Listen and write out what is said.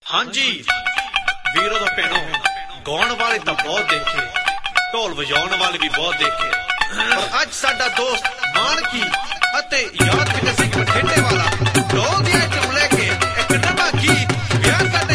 ਹਾਂਜੀ ਵੀਰੋ ਦਾ ਭੈਣੋ, ਗਾਉਣ ਵਾਲੇ ਤਾਂ ਬਹੁਤ ਦੇਖੇ, ਢੋਲ ਵਜਾਉਣ ਵਾਲੇ ਵੀ ਬਹੁਤ ਦੇਖੇ, ਪਰ ਅੱਜ ਸਾਡਾ ਦੋਸਤ ਮਾਨਕੀ ਅਤੇ ਯਾਦ ਸਿੰਘ ਬਠਿੰਡੇ ਵਾਲਾ ਢੋਲ ਦੀਆਂ ਚੁੰਮ ਲੈ ਕੇ ਇੱਕ ਨਵਾਂ ਗੀਤ ਵਿਆਹ ਕਰਦੇ